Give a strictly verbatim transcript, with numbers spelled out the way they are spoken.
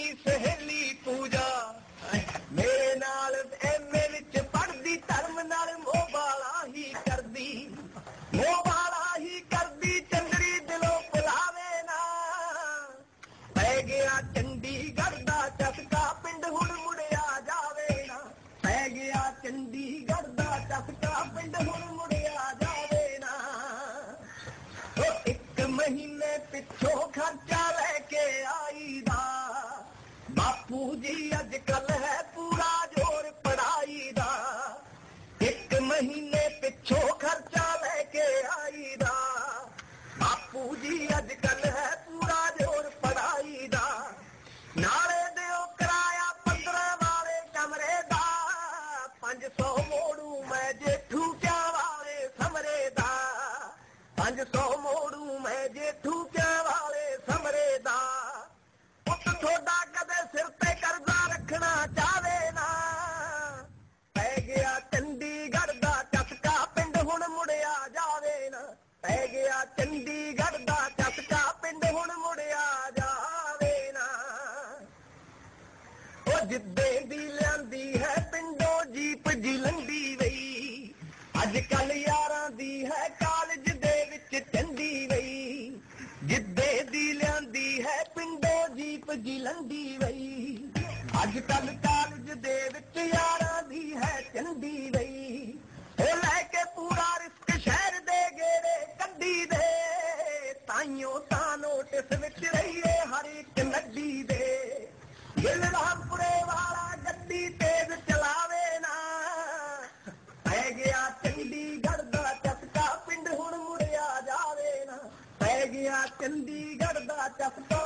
ਮੇਰੀ ਸਹੇਲੀ ਪੂਜਾ ਮੇਰੇ ਨਾਲ ਐਮਏ ਵਿੱਚ ਪੜ੍ਹਦੀ ਧਰਮ ਨਾਲ ਮੋਹ ਵਾਲਾ ਹੀ ਕਰਦੀ ਮੋਹ ਵਾਲਾ ਹੀ ਕਰਦੀ ਚੰਦਰੀ ਦਿਲੋਂ ਭੁਲਾਵੇ ਨਾ ਪੈ ਗਿਆ ਚੰਡੀਗੜ੍ਹ ਦਾ ਚਸਕਾ ਪਿੰਡ ਹੁਣ ਮੁੜਿਆ ਜਾਵੇ ਨਾ ਪੈ ਗਿਆ ਚੰਡੀਗੜ੍ਹ ਦਾ ਚਸਕਾ ਪਿੰਡ ਹੁਣ ਮੁੜਿਆ ਜਾਵੇ ਨਾ ਉਹ ਇੱਕ ਮਹੀਨੇ ਪਿੱਛੋਂ ਖਰਚਾ ਲੈ ਕੇ ਆਈ ਦਾ ਬਾਪੂ ਜੀ ਅੱਜ ਕੱਲ ਹੈ ਪੂਰਾ ਜ਼ੋਰ ਪੜ੍ਹਾਈ ਦਾ ਇੱਕ ਮਹੀਨੇ ਪਿੱਛੋਂ ਖਰਚਾ ਲੈ ਕੇ ਆਈ ਦਾ ਬਾਪੂ ਜੀ ਅੱਜ ਕੱਲ ਹੈ ਪੂਰਾ ਜ਼ੋਰ ਪੜ੍ਹਾਈ ਦਾ ਨਾਲੇ ਦਿਓ ਕਿਰਾਇਆ ਪੰਦਰਾਂ ਵਾਲੇ ਕਮਰੇ ਦਾ ਪੰਜ ਸੌ ਮੋੜੂ ਮੈਂ ਜੇਠੂ ਕਿਆ ਵਾਲੇ ਸਮਰੇ ਦਾ ਪੰਜ ਸੌ ਮੋੜੂ ਮੈਂ ਜੇਠੂ ਕਿਆ ਵਾਲੇ ਸਮਰੇ ਦਾ ਪੁੱਤ ਤੁਹਾਡਾ ਕਦੇ ਸਿਰ ਤੇ ਕਰਜ਼ਾ ਰੱਖਣਾ ਚਾਹਵੇ ਨਾ ਪੈ ਗਿਆ ਚੰਡੀਗੜ੍ਹ ਦਾ ਚਸਕਾ ਪਿੰਡ ਹੁਣ ਮੁੜਿਆ ਜਾਵੇ ਨਾ ਪੈ ਗਿਆ ਚੰਡੀਗੜ੍ਹ ਦਾ ਚਸਕਾ ਪਿੰਡ ਹੁਣ ਮੁੜਿਆ ਜਾਵੇ ਨਾ ਉਹ ਜਿੱਦੇ ਦੀ ਲਿਆਂਦੀ ਹੈ ਪਿੰਡੋਂ ਜੀਪ ਜੀ ਲੰਡੀ ਵਈ ਅੱਜ ਕੱਲ ਯਾਰਾਂ ਦੀ ਹੈ ਕਾਲਜ ਦੇ ਵਿੱਚ ਚੰਡੀ ਵਈ ਜਿੱਦੇ ਦੀ ਲਿਆਂਦੀ ਹੈ ਪਿੰਡੋਂ ਜੀਪ ਜੀ ਲੰਡੀ ਵਈ ਅੱਜ ਕੱਲ ਕਾਲਜ ਦੇ ਵਿੱਚ ਯਾਰਾਂ ਦੀ ਹੈ ਚੰਡੀ ਵਈ ਉਹ ਲੈ ਕੇ ਪੂਰਾ ਰਿਸਕ ਸ਼ਹਿਰ ਦੇ ਗੇੜੇ ਕੱਢੀ ਦੇ ਤਾਈਓ ਤਾਂ ਨੋਟਿਸ ਵਿੱਚ ਰਹੀਏ ਹਰ ਇੱਕ ਨੱਡੀ ਦੇ ਗਿੱਲ ਰਾਮਪੁਰੇ ਵਾਲਾ ਗੱਡੀ ਤੇਜ਼ ਚਲਾਵੇ ਨਾ ਪੈ ਗਿਆ ਚੰਡੀਗੜ੍ਹ ਦਾ ਚਸਕਾ ਪਿੰਡ ਹੁਣ ਮੁੜਿਆ ਜਾਵੇ ਨਾ ਪੈ ਗਿਆ ਚੰਡੀਗੜ੍ਹ ਦਾ ਚਸਕਾ